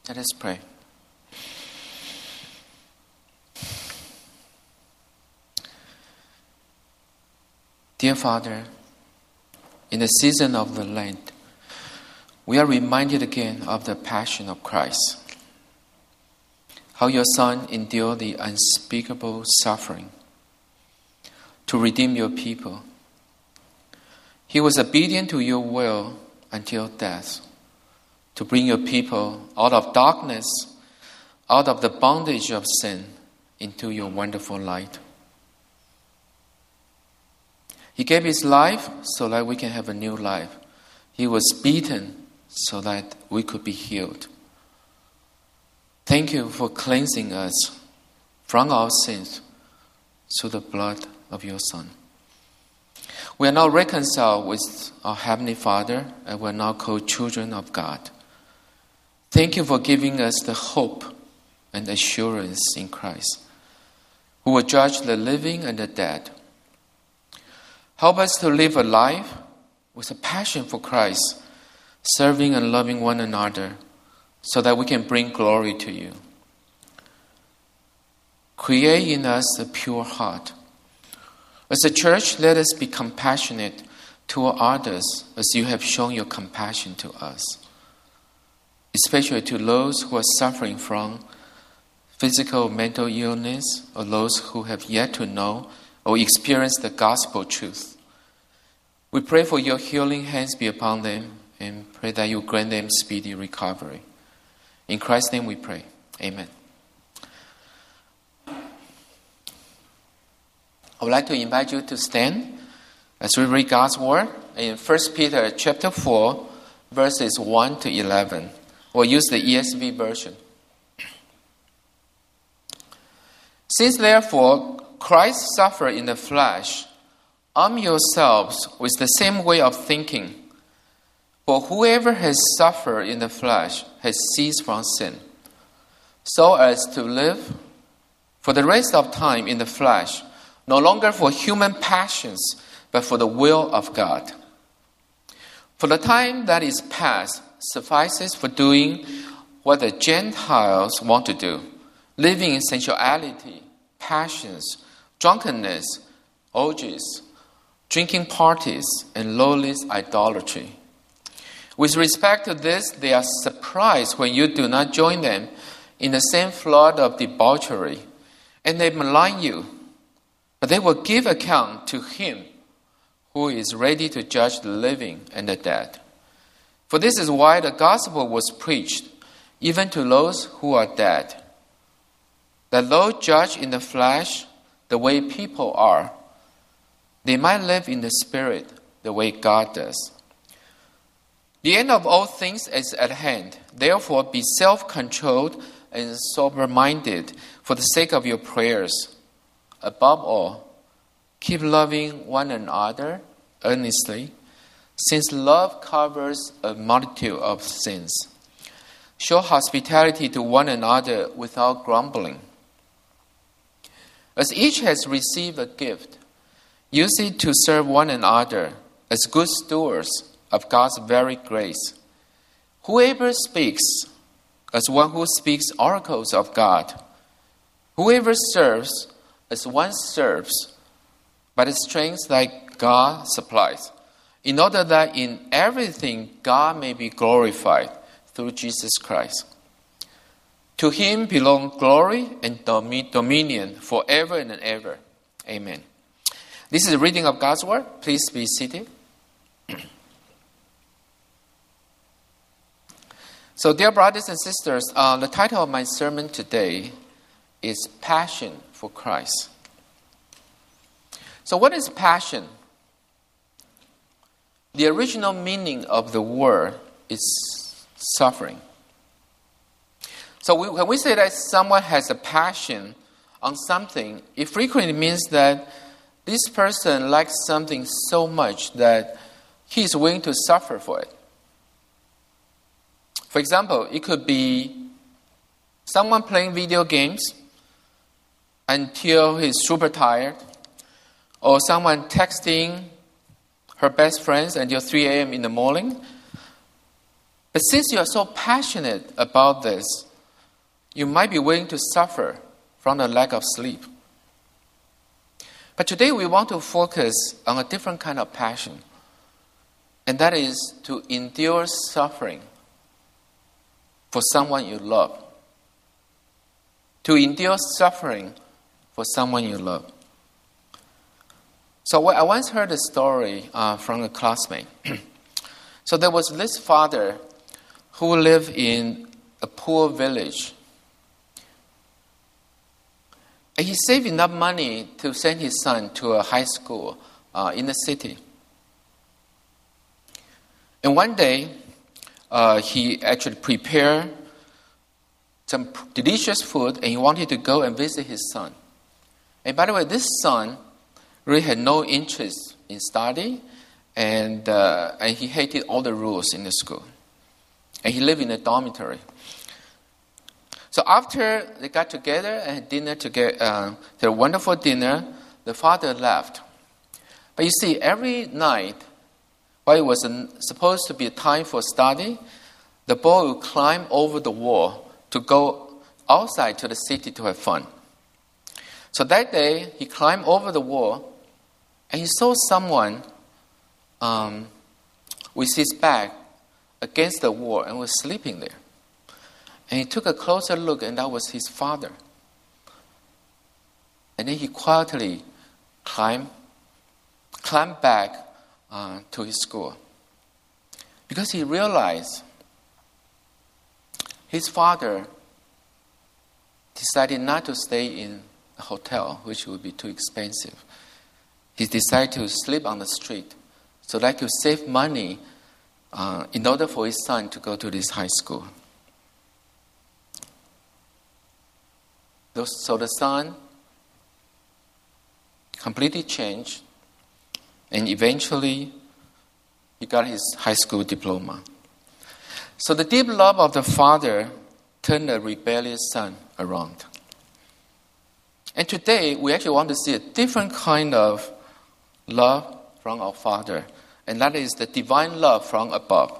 Let us pray. Dear Father, in the season of the Lent, we are reminded again of the passion of Christ, how your Son endured the unspeakable suffering to redeem your people. He was obedient to your will until death, to bring your people out of darkness, out of the bondage of sin, into your wonderful light. He gave his life so that we can have a new life. He was beaten so that we could be healed. Thank you for cleansing us from our sins through the blood of your Son. We are now reconciled with our Heavenly Father, and we are now called children of God. Thank you for giving us the hope and assurance in Christ, who will judge the living and the dead. Help us to live a life with a passion for Christ, serving and loving one another, so that we can bring glory to you. Create in us a pure heart. As a church, let us be compassionate toward others as you have shown your compassion to us, especially to those who are suffering from physical or mental illness, or those who have yet to know or experience the gospel truth. We pray for your healing hands be upon them and pray that you grant them speedy recovery. In Christ's name we pray. Amen. I would like to invite you to stand as we read God's Word in 1 Peter chapter 4, verses 1 to 11. We'll use the ESV version. Since therefore Christ suffered in the flesh, arm yourselves with the same way of thinking. For whoever has suffered in the flesh has ceased from sin, so as to live for the rest of time in the flesh, no longer for human passions, but for the will of God. For the time that is past suffices for doing what the Gentiles want to do, living in sensuality, passions, drunkenness, orgies, drinking parties, and lawless idolatry. With respect to this, they are surprised when you do not join them in the same flood of debauchery, and they malign you. But they will give account to him who is ready to judge the living and the dead. For this is why the gospel was preached, even to those who are dead, that though judged in the flesh the way people are, they might live in the spirit the way God does. The end of all things is at hand. Therefore, be self-controlled and sober-minded for the sake of your prayers. Above all, keep loving one another earnestly, since love covers a multitude of sins. Show hospitality to one another without grumbling. As each has received a gift, use it to serve one another as good stewards of God's very grace. Whoever speaks, as one who speaks oracles of God. Whoever serves, as one serves, by the strength that God supplies, in order that in everything God may be glorified through Jesus Christ. To him belong glory and dominion forever and ever. Amen. This is a reading of God's Word. Please be seated. So, dear brothers and sisters, the title of my sermon today is Passion for Christ. So what is passion? The original meaning of the word is suffering. So when we say that someone has a passion on something, it frequently means that this person likes something so much that he is willing to suffer for it. For example, it could be someone playing video games until he's super tired, or someone texting her best friends until 3 a.m. in the morning. But since you are so passionate about this, you might be willing to suffer from the lack of sleep. But today we want to focus on a different kind of passion, and that is to endure suffering for someone you love. To endure suffering for someone you love. So I once heard a story from a classmate. So there was this father who lived in a poor village. And he saved enough money to send his son to a high school in the city. And one day, he actually prepared some delicious food, and he wanted to go and visit his son. And by the way, this son really had no interest in study, and he hated all the rules in the school. And he lived in a dormitory. So after they got together and had dinner together, their wonderful dinner, the father left. But you see, every night, while it was supposed to be a time for study, the boy would climb over the wall to go outside to the city to have fun. So that day, he climbed over the wall, and he saw someone with his back against the wall and was sleeping there. And he took a closer look, and that was his father. And then he quietly climbed back to his school, because he realized his father decided not to stay in a hotel, which would be too expensive. He decided to sleep on the street so that he could save money in order for his son to go to this high school. So the son completely changed, and eventually he got his high school diploma. So the deep love of the father turned the rebellious son around. And today, we actually want to see a different kind of love from our Father, and that is the divine love from above.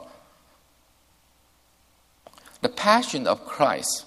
The passion of Christ,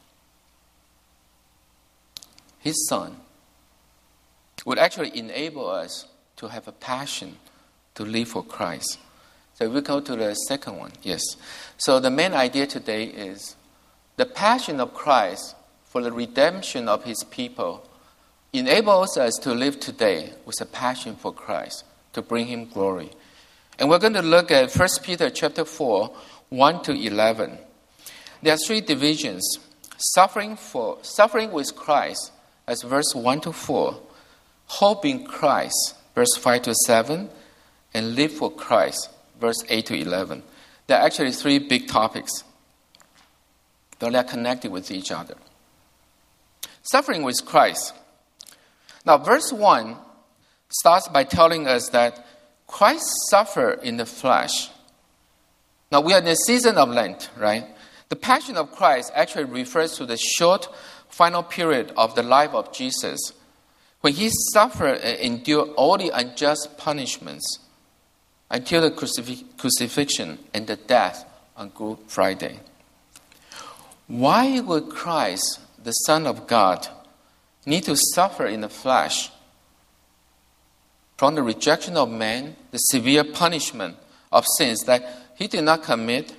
His Son, would actually enable us to have a passion to live for Christ. So we go to the second one. Yes. So the main idea today is the passion of Christ for the redemption of His people enables us to live today with a passion for Christ, to bring Him glory. And we're going to look at 1 Peter chapter 4, 1 to 11. There are three divisions. Suffering with Christ, as verse 1 to 4. Hope in Christ, verse 5 to 7. And live for Christ, verse 8 to 11. There are actually three big topics, though they are connected with each other. Suffering with Christ. Now, verse 1 starts by telling us that Christ suffered in the flesh. Now, we are in the season of Lent, right? The passion of Christ actually refers to the short final period of the life of Jesus, when He suffered and endured all the unjust punishments until the crucifixion and the death on Good Friday. Why would Christ, the Son of God, need to suffer in the flesh from the rejection of man, the severe punishment of sins that He did not commit,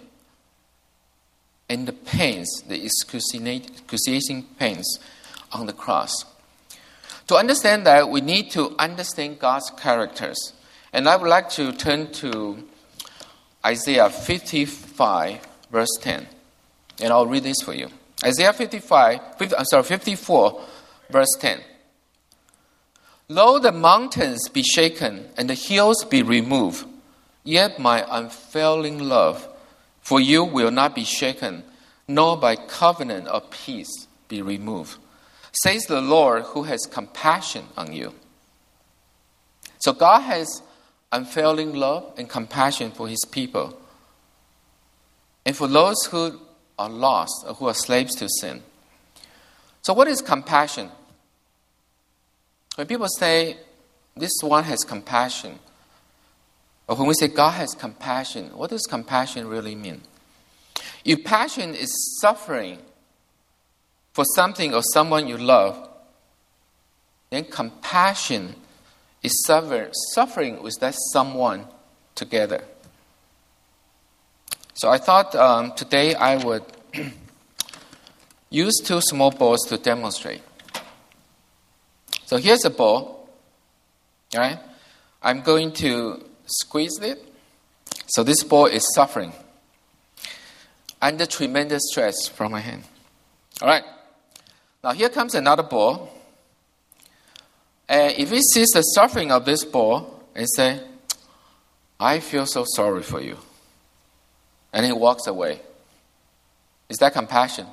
and the pains, the excruciating pains on the cross? To understand that, we need to understand God's characters. And I would like to turn to Isaiah 55, verse 10. And I'll read this for you. Isaiah 54, verse 10. Though the mountains be shaken and the hills be removed, yet my unfailing love for you will not be shaken, nor by covenant of peace be removed, says the Lord who has compassion on you. So God has unfailing love and compassion for His people, and for those who are lost or who are slaves to sin. So what is compassion? When people say, this one has compassion, or when we say God has compassion, what does compassion really mean? If passion is suffering for something or someone you love, then compassion is suffering with that someone together. So I thought today I would use two small balls to demonstrate. So here's a ball, right? I'm going to squeeze it. So this ball is suffering under tremendous stress from my hand. All right. Now here comes another ball. And if it sees the suffering of this ball and say, I feel so sorry for you. And it walks away. Is that compassion?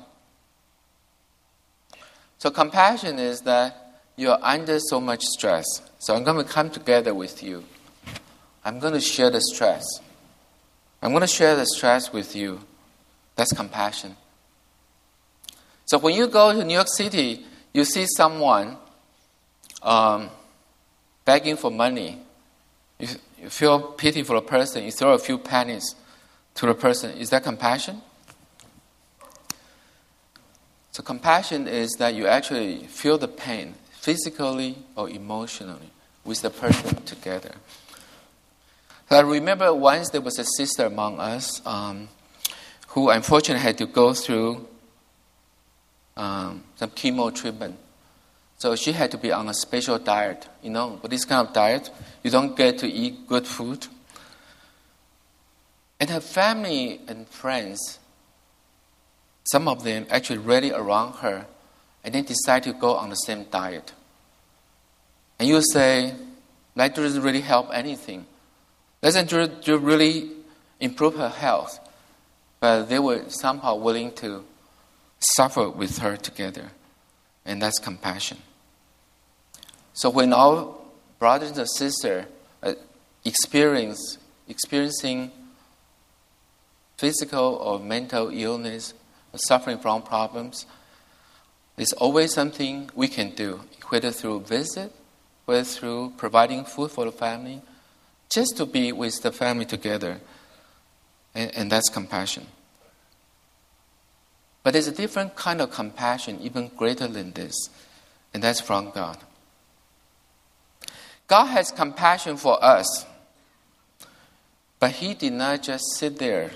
So compassion is that you're under so much stress. So I'm going to come together with you. I'm going to share the stress. I'm going to share the stress with you. That's compassion. So when you go to New York City, you see someone begging for money. You feel pity for a person. You throw a few pennies to the person. Is that compassion? So compassion is that you actually feel the pain, physically or emotionally, with the person together. So I remember once there was a sister among us who unfortunately had to go through some chemo treatment. So she had to be on a special diet. With this kind of diet, you don't get to eat good food. And her family and friends, some of them actually rally around her and then decide to go on the same diet. And you say, that doesn't really help anything. Doesn't really improve her health. But they were somehow willing to suffer with her together. And that's compassion. So when our brothers and sisters are experiencing physical or mental illness, or suffering from problems, there's always something we can do, whether through visit, whether through providing food for the family, just to be with the family together. And that's compassion. But there's a different kind of compassion, even greater than this, and that's from God. God has compassion for us, but He did not just sit there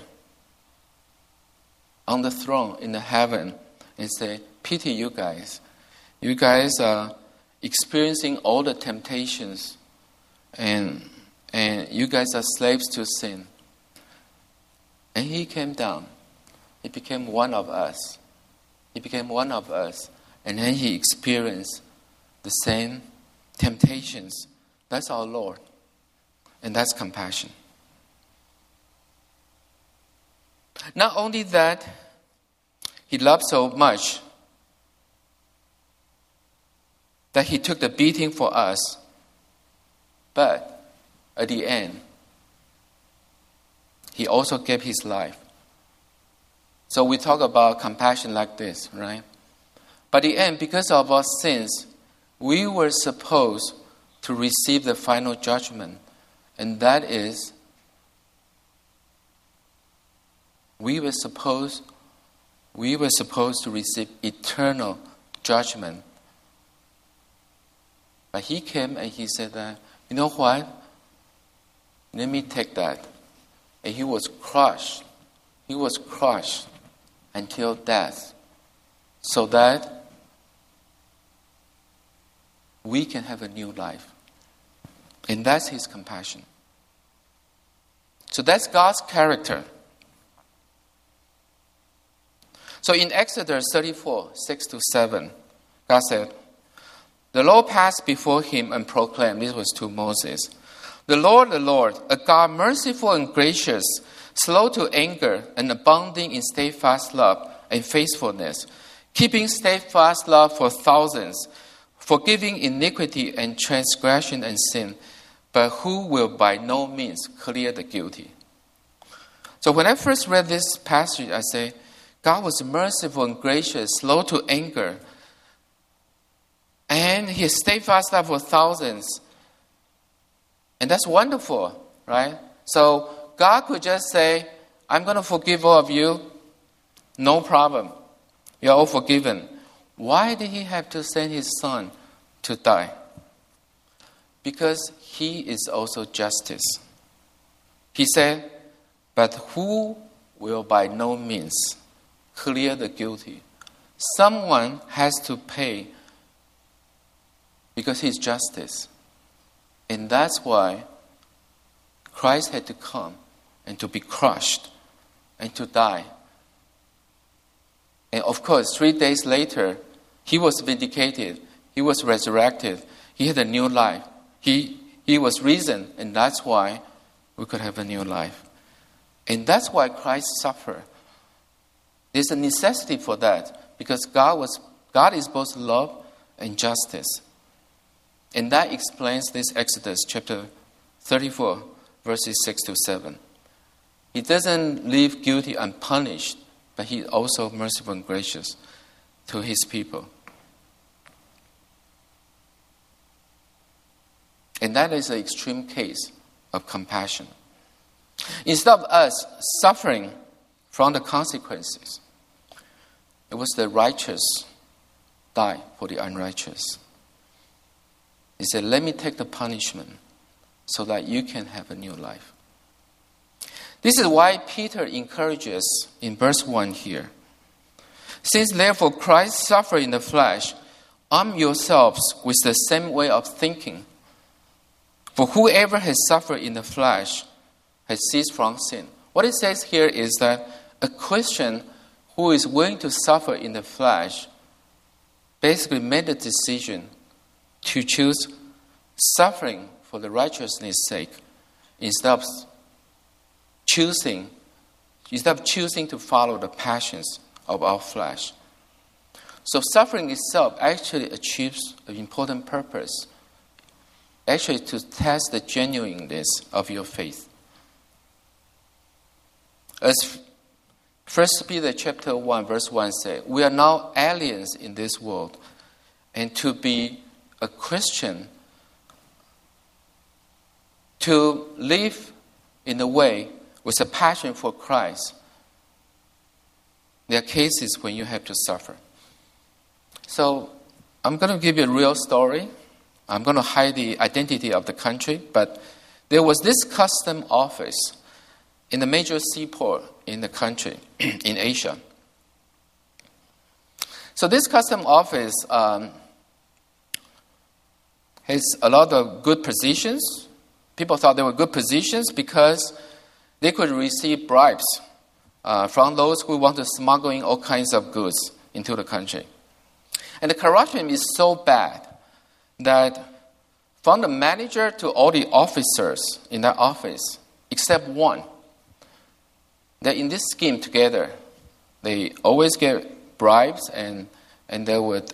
on the throne in the heaven and say, pity you guys. You guys are experiencing all the temptations and you guys are slaves to sin. And He came down. He became one of us. He became one of us. And then He experienced the same temptations. That's our Lord. And that's compassion. Not only that, He loved so much that He took the beating for us, but at the end, He also gave His life. So we talk about compassion like this, right? But at the end, because of our sins, we were supposed to receive the final judgment, and that is, we were supposed to receive eternal judgment. But He came and He said that, you know what? Let me take that. And He was crushed. He was crushed until death, so that we can have a new life. And that's His compassion. So that's God's character. So in Exodus 34, 6-7, God said, the Lord passed before him and proclaimed, this was to Moses, the Lord, a God merciful and gracious, slow to anger and abounding in steadfast love and faithfulness, keeping steadfast love for thousands, forgiving iniquity and transgression and sin, but who will by no means clear the guilty. So when I first read this passage, I say, God was merciful and gracious, slow to anger, and He steadfast love for thousands. And that's wonderful, right? So God could just say, I'm going to forgive all of you, No problem. You are all forgiven. Why did he have to send his son to die? Because he is also justice. He said, but who will by no means clear the guilty? Someone has to pay because he's justice. And that's why Christ had to come and to be crushed and to die. And of course, 3 days later, he was vindicated. He was resurrected. He had a new life. He was risen, and that's why we could have a new life. And that's why Christ suffered. There's a necessity for that, because God is both love and justice. And that explains this Exodus chapter 34, verses 6 to 7. He doesn't leave guilty unpunished, but he also merciful and gracious to his people. And that is an extreme case of compassion. Instead of us suffering from the consequences, it was the righteous die for the unrighteous. He said, let me take the punishment so that you can have a new life. This is why Peter encourages in verse 1 here. Since therefore Christ suffered in the flesh, arm yourselves with the same way of thinking. For whoever has suffered in the flesh has ceased from sin. What it says here is that a Christian who is willing to suffer in the flesh basically made the decision to choose suffering for the righteousness' sake instead of choosing to follow the passions of our flesh. So suffering itself actually achieves an important purpose, actually to test the genuineness of your faith. As 1 Peter chapter 1, verse 1 says, we are now aliens in this world, and to be a Christian, to live in a way with a passion for Christ, there are cases when you have to suffer. So I'm going to give you a real story. I'm going to hide the identity of the country, but there was this custom office in the major seaport in the country, in Asia. So this custom office has a lot of good positions. People thought they were good positions because they could receive bribes from those who want to smuggle in all kinds of goods into the country. And the corruption is so bad that from the manager to all the officers in that office, except one, that in this scheme together, they always get bribes, and there's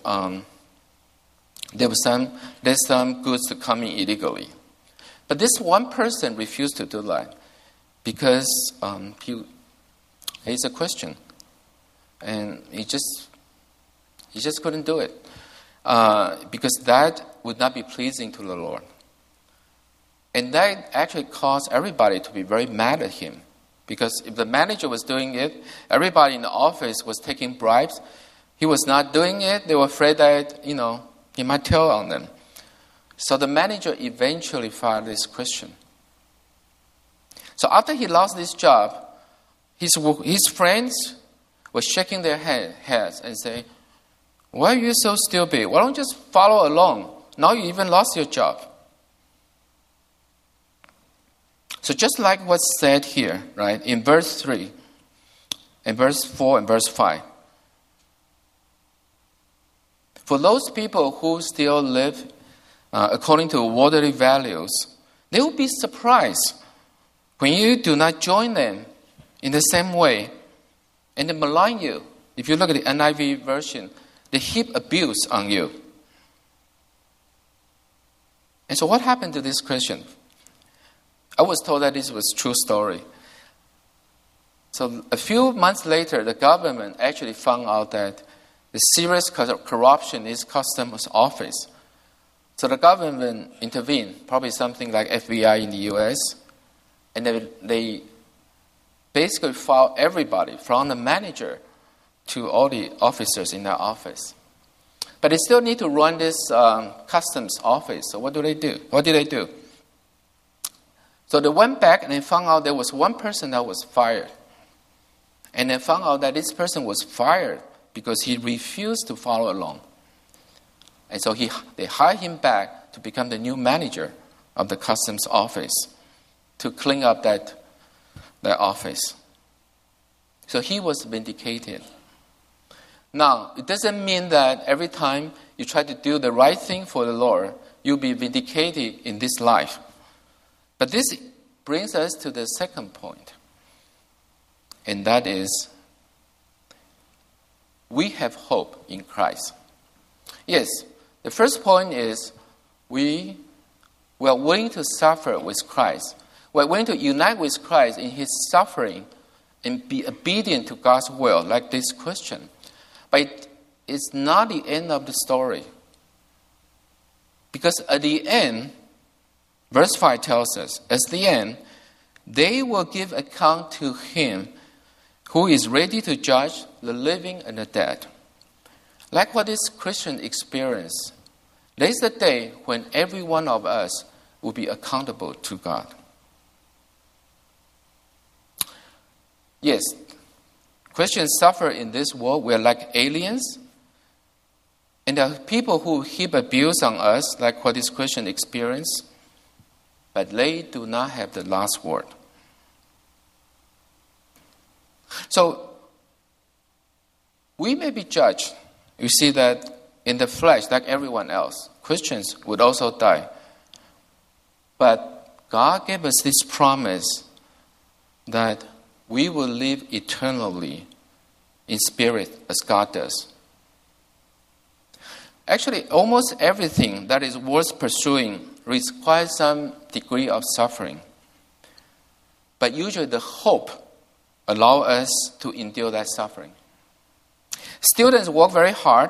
some goods to come in illegally. But this one person refused to do that because he's a Christian, and he just couldn't do it because that would not be pleasing to the Lord. And that actually caused everybody to be very mad at him. Because if the manager was doing it, everybody in the office was taking bribes. He was not doing it. They were afraid that, he might tell on them. So the manager eventually fired this Christian. So after he lost this job, his friends were shaking their heads and saying, why are you so stupid? Why don't you just follow along? Now you even lost your job. So just like what's said here, right, in verse 3, and verse 4 and verse 5. For those people who still live according to worldly values, they will be surprised when you do not join them in the same way, and they malign you. If you look at the NIV version, they heap abuse on you. And so what happened to this Christian? I was told that this was a true story. So a few months later, the government actually found out that the serious corruption in his customs office. So the government intervened, probably something like FBI in the U.S., and they basically filed everybody, from the manager to all the officers in their office. But they still need to run this customs office. So what do they do? What did they do? So they went back and they found out there was one person that was fired. And they found out that this person was fired because he refused to follow along. And so they hired him back to become the new manager of the customs office to clean up that office. So he was vindicated. Now, it doesn't mean that every time you try to do the right thing for the Lord, you'll be vindicated in this life. But this brings us to the second point. And that is, we have hope in Christ. Yes, the first point is we are willing to suffer with Christ. We're willing to unite with Christ in his suffering and be obedient to God's will, like this Christian. But it's not the end of the story. Because at the end, verse 5 tells us, at the end, they will give account to him who is ready to judge the living and the dead. Like what this Christian experienced, there's a day when every one of us will be accountable to God. Yes, Christians suffer in this world. We're like aliens. And there are people who heap abuse on us, like what this Christian experienced. But they do not have the last word. So, we may be judged. You see that in the flesh, like everyone else. Christians would also die. But God gave us this promise that we will live eternally in spirit as God does. Actually, almost everything that is worth pursuing requires some degree of suffering. But usually the hope allows us to endure that suffering. Students work very hard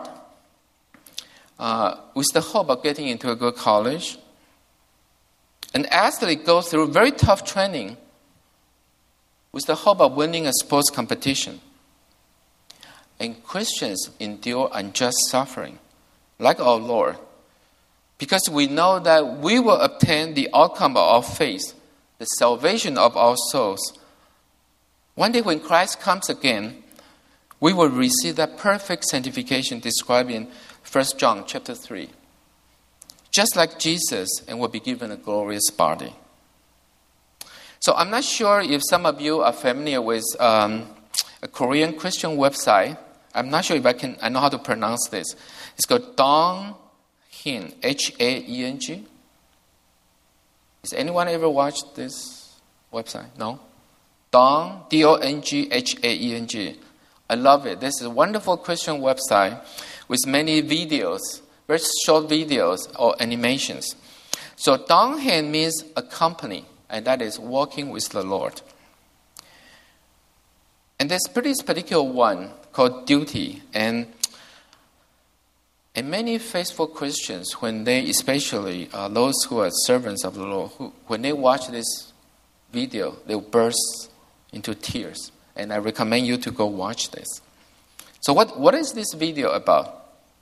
with the hope of getting into a good college. And athletes go through very tough training with the hope of winning a sports competition. And Christians endure unjust suffering, like our Lord, because we know that we will obtain the outcome of our faith, the salvation of our souls. One day when Christ comes again, we will receive that perfect sanctification described in 1 John chapter 3. Just like Jesus, and will be given a glorious body. So I'm not sure if some of you are familiar with a Korean Christian website. I'm not sure if I know how to pronounce this. It's called Dong Hin, H-A-E-N-G. Has anyone ever watched this website? No? Dong, D-O-N-G-H-A-E-N-G. I love it. This is a wonderful Christian website with many videos, very short videos or animations. So Dong Hin means a company, and that is walking with the Lord. And there's this particular one called Duty, and many faithful Christians, when they, especially those who are servants of the Lord, when they watch this video, they'll burst into tears. And I recommend you to go watch this. So what is this video about?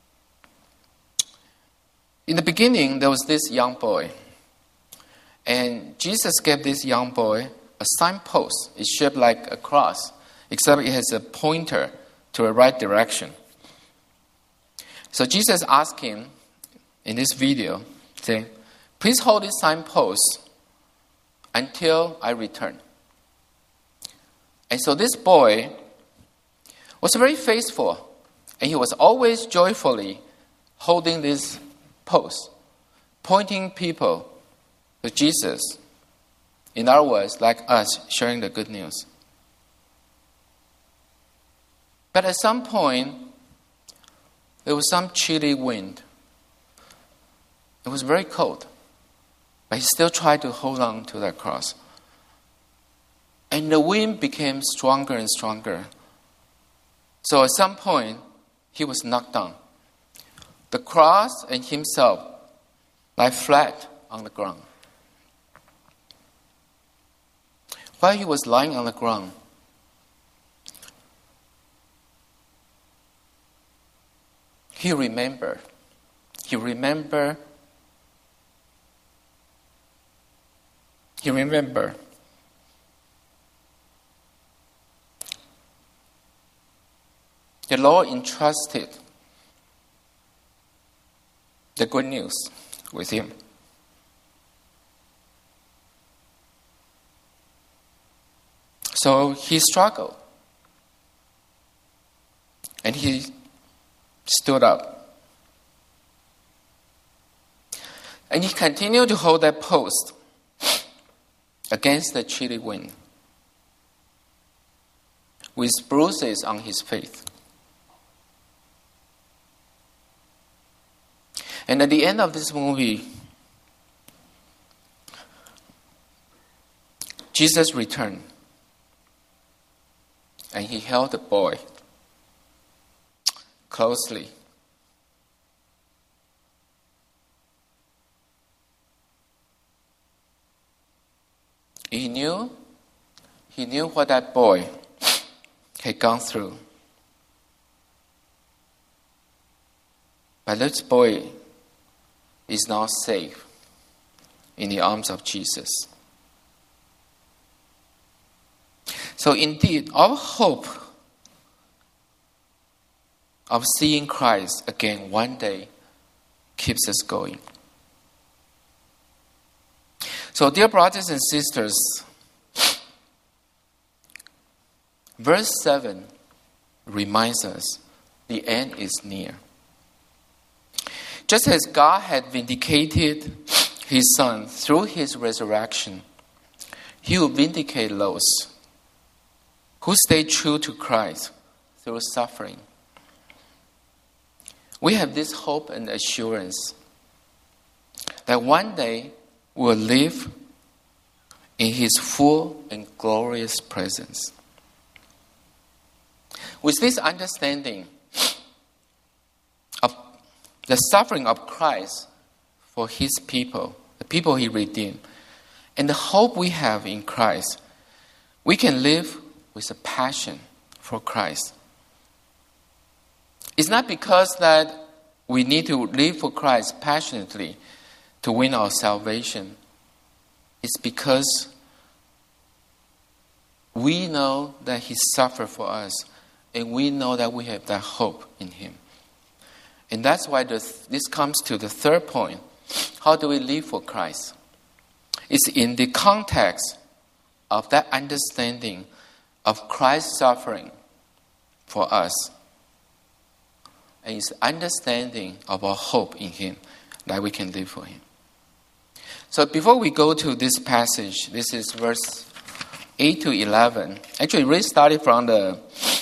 In the beginning, there was this young boy. And Jesus gave this young boy a signpost. It's shaped like a cross, except it has a pointer to the right direction. So Jesus asked him in this video, saying, please hold this signpost until I return. And so this boy was very faithful, and he was always joyfully holding this post, pointing people to Jesus. In other words, like us, sharing the good news. But at some point, there was some chilly wind. It was very cold, but he still tried to hold on to that cross. And the wind became stronger and stronger. So at some point, he was knocked down. The cross and himself lie flat on the ground. While he was lying on the ground, he remembered. He remembered the Lord entrusted the good news with him. So he struggled. And he stood up. And he continued to hold that post against the chilly wind, with bruises on his face. And at the end of this movie, Jesus returned. And he held the boy closely. He knew what that boy had gone through. But this boy is now safe in the arms of Jesus. So indeed, our hope of seeing Christ again one day keeps us going. So, dear brothers and sisters, verse 7 reminds us the end is near. Just as God had vindicated his Son through his resurrection, he will vindicate those who stay true to Christ through suffering. We have this hope and assurance that one day we'll live in his full and glorious presence. With this understanding of the suffering of Christ for his people, the people he redeemed, and the hope we have in Christ, we can live with a passion for Christ. It's not because that we need to live for Christ passionately to win our salvation. It's because we know that he suffered for us, and we know that we have that hope in him. And that's why this comes to the third point. How do we live for Christ? It's in the context of that understanding of Christ's suffering for us. And it's understanding of our hope in him that we can live for him. So before we go to this passage, this is verse 8 to 11. Actually, we started from the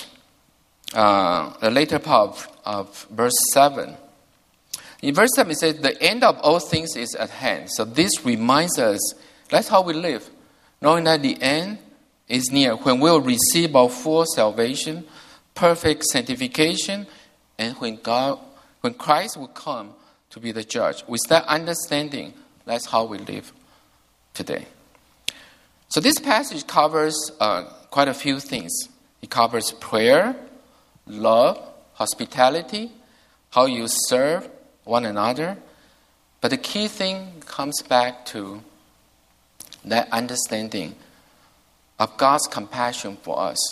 later part of verse 7. In verse 7, it says, the end of all things is at hand. So this reminds us, that's how we live, knowing that the end is near, when we'll receive our full salvation, perfect sanctification, and when Christ will come to be the judge. With that understanding, that's how we live today. So this passage covers quite a few things. It covers prayer, love, hospitality, how you serve one another. But the key thing comes back to that understanding of God's compassion for us.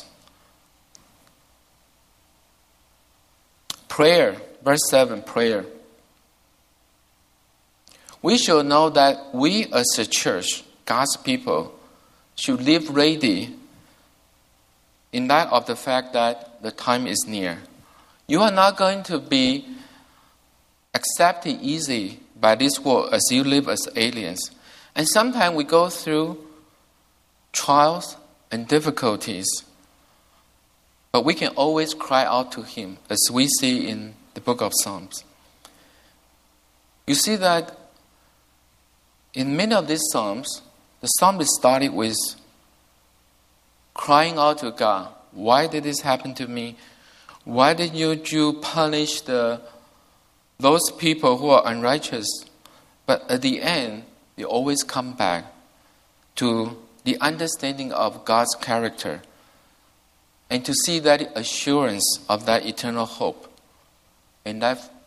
Prayer, verse 7, prayer. We should know that we as a church, God's people, should live ready in light of the fact that the time is near. You are not going to be accepted easy by this world as you live as aliens. And sometimes we go through trials and difficulties, but we can always cry out to him, as we see in the book of Psalms. You see that in many of these Psalms, the psalmist started with crying out to God, why did this happen to me? Why did you punish those people who are unrighteous? But at the end, they always come back to the understanding of God's character and to see that assurance of that eternal hope and that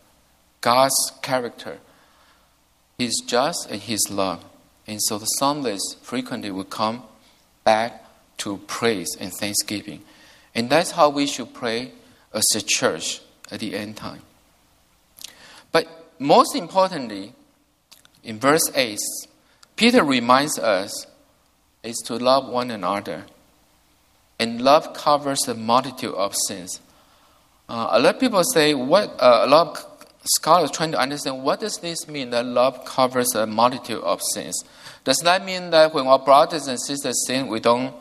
God's character. He's just and He's love. And so the psalmist frequently will come back to praise and thanksgiving. And that's how we should pray as a church at the end time. But most importantly, in verse 8, Peter reminds us is to love one another. And love covers a multitude of sins. A lot of people say, a lot of scholars trying to understand, what does this mean that love covers a multitude of sins? Does that mean that when our brothers and sisters sin, we don't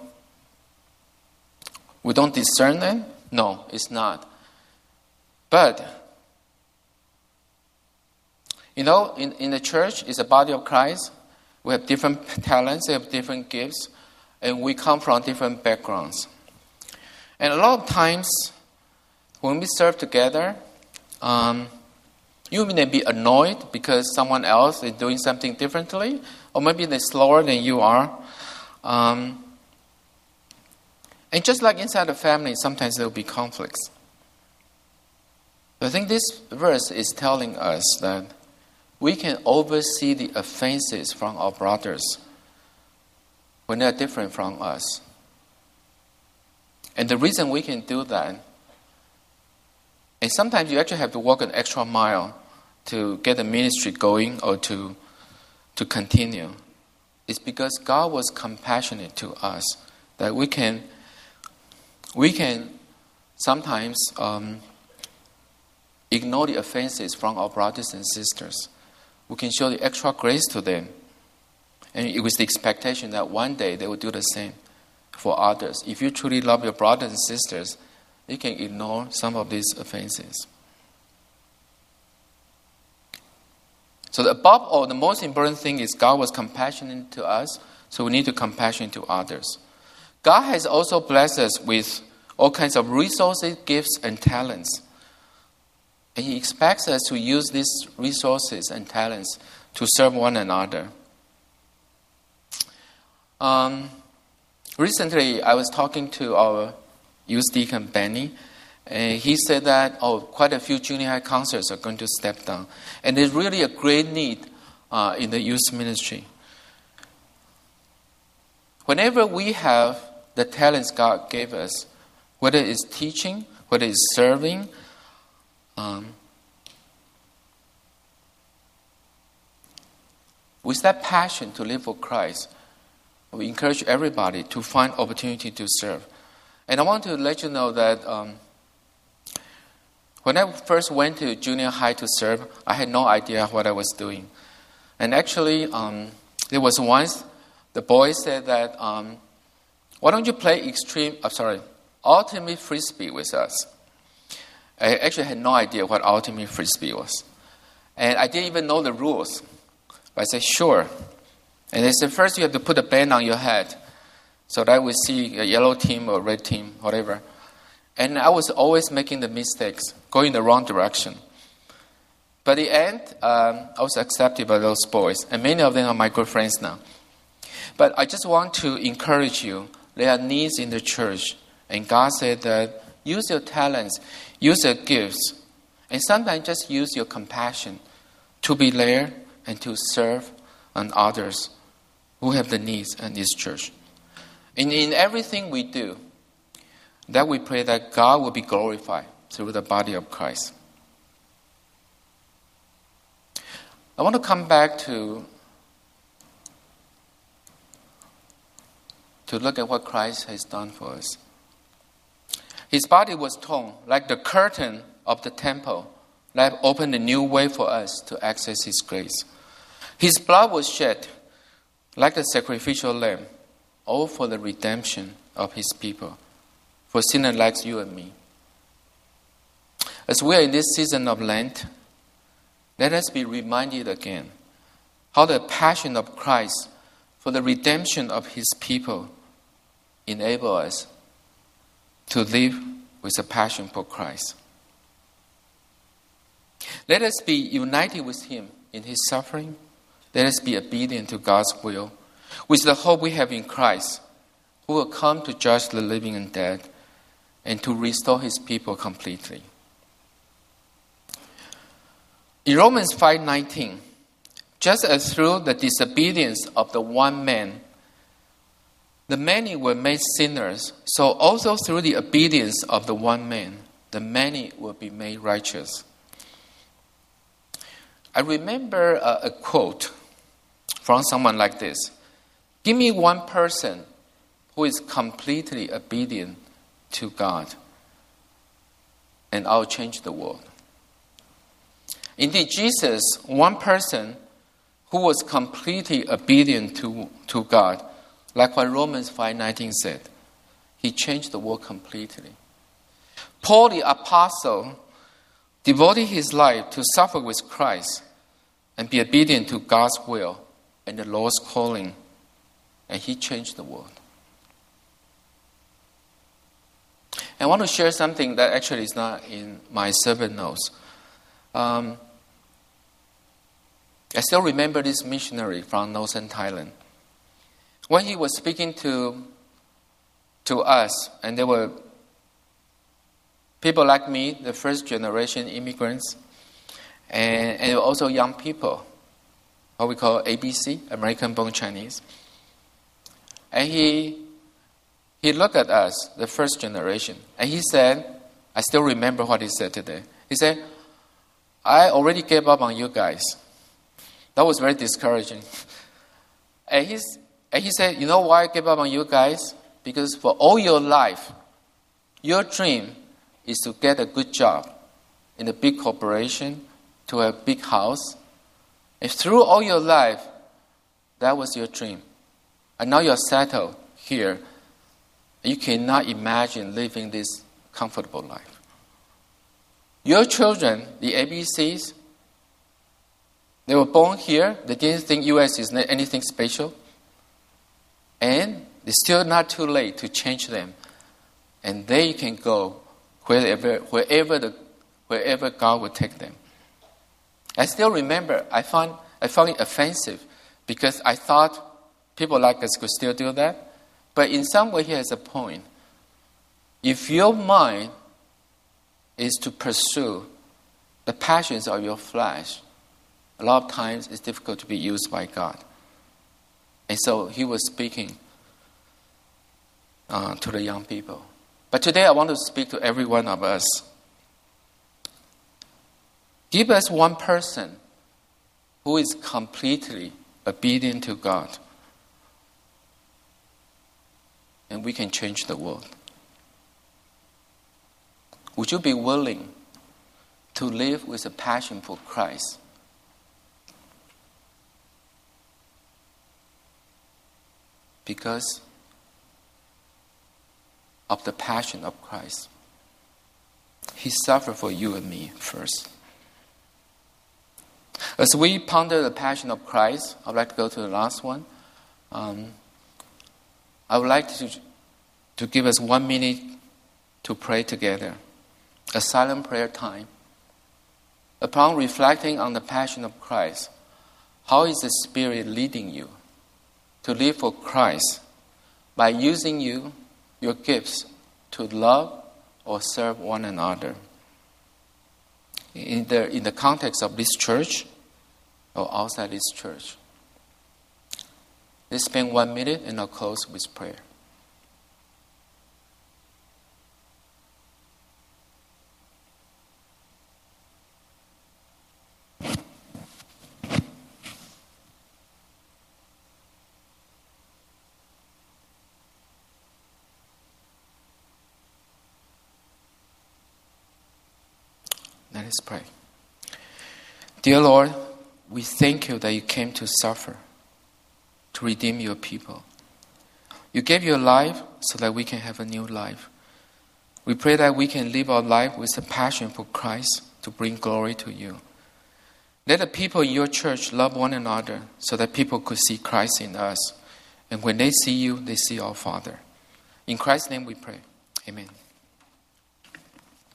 discern them? No, it's not. But in the church, it's a body of Christ. We have different talents, we have different gifts, and we come from different backgrounds. And a lot of times, when we serve together, you may be annoyed because someone else is doing something differently, or maybe they're slower than you are. And just like inside the family, sometimes there will be conflicts. But I think this verse is telling us that we can oversee the offenses from our brothers when they are different from us. And the reason we can do that, and sometimes you actually have to walk an extra mile to get the ministry going or to continue, is because God was compassionate to us, that we can sometimes ignore the offenses from our brothers and sisters. We can show the extra grace to them. And it was the expectation that one day they will do the same for others. If you truly love your brothers and sisters, you can ignore some of these offenses. So above all, the most important thing is God was compassionate to us, so we need to compassion to others. God has also blessed us with all kinds of resources, gifts, and talents. And He expects us to use these resources and talents to serve one another. Recently, I was talking to our youth deacon, Benny, and he said that quite a few junior high counselors are going to step down. And there's really a great need in the youth ministry. Whenever we have the talents God gave us, whether it's teaching, whether it's serving, with that passion to live for Christ, we encourage everybody to find opportunity to serve. And I want to let you know that when I first went to junior high to serve, I had no idea what I was doing. And actually, there was once the boy said that, why don't you play ultimate frisbee with us? I actually had no idea what ultimate frisbee was. And I didn't even know the rules. But I said, sure. And they said, first you have to put a band on your head so that we see a yellow team or red team, whatever. And I was always making the mistakes, going the wrong direction. But in the end, I was accepted by those boys. And many of them are my good friends now. But I just want to encourage you. There are needs in the church. And God said that use your talents, use your gifts, and sometimes just use your compassion to be there and to serve on others who have the needs in this church. And in everything we do, that we pray that God will be glorified through the body of Christ. I want to come back to look at what Christ has done for us. His body was torn like the curtain of the temple that opened a new way for us to access His grace. His blood was shed like the sacrificial lamb, all for the redemption of His people, for sinners like you and me. As we are in this season of Lent, let us be reminded again how the passion of Christ for the redemption of His people enable us to live with a passion for Christ. Let us be united with Him in His suffering. Let us be obedient to God's will, with the hope we have in Christ, who will come to judge the living and dead and to restore His people completely. In Romans 5:19, just as through the disobedience of the one man, the many were made sinners, so also through the obedience of the one man, the many will be made righteous. I remember a quote from someone like this: give me one person who is completely obedient to God, and I'll change the world. Indeed, Jesus, one person who was completely obedient to God, like what Romans 5:19 said, he changed the world completely. Paul the apostle devoted his life to suffer with Christ and be obedient to God's will and the Lord's calling, and he changed the world. I want to share something that actually is not in my sermon notes. I still remember this missionary from Northern Thailand. When he was speaking to us, and there were people like me, the first generation immigrants, and also young people, what we call ABC, American Born Chinese. And he looked at us, the first generation, and he said, I still remember what he said today. He said, I already gave up on you guys. That was very discouraging. And he said, you know why I gave up on you guys? Because for all your life, your dream is to get a good job in a big corporation, to a big house. And through all your life, that was your dream. And now you're settled here. You cannot imagine living this comfortable life. Your children, the ABCs, they were born here. They didn't think U.S. is anything special. And it's still not too late to change them. And they can go wherever God will take them. I still remember, I found it offensive because I thought people like us could still do that. But in some way, he has a point. If your mind is to pursue the passions of your flesh, a lot of times it's difficult to be used by God. And so he was speaking to the young people. But today I want to speak to every one of us. Give us one person who is completely obedient to God, and we can change the world. Would you be willing to live with a passion for Christ? Because of the passion of Christ. He suffered for you and me first. As we ponder the passion of Christ, I'd like to go to the last one. I would like to give us 1 minute to pray together. A silent prayer time. Upon reflecting on the passion of Christ, how is the Spirit leading you to live for Christ by using your gifts to love or serve one another? In the context of this church or outside this church. Let's spend 1 minute and I'll close with prayer. Let us pray. Dear Lord, we thank you that you came to suffer, to redeem your people. You gave your life so that we can have a new life. We pray that we can live our life with a passion for Christ to bring glory to you. Let the people in your church love one another so that people could see Christ in us. And when they see you, they see our Father. In Christ's name we pray. Amen.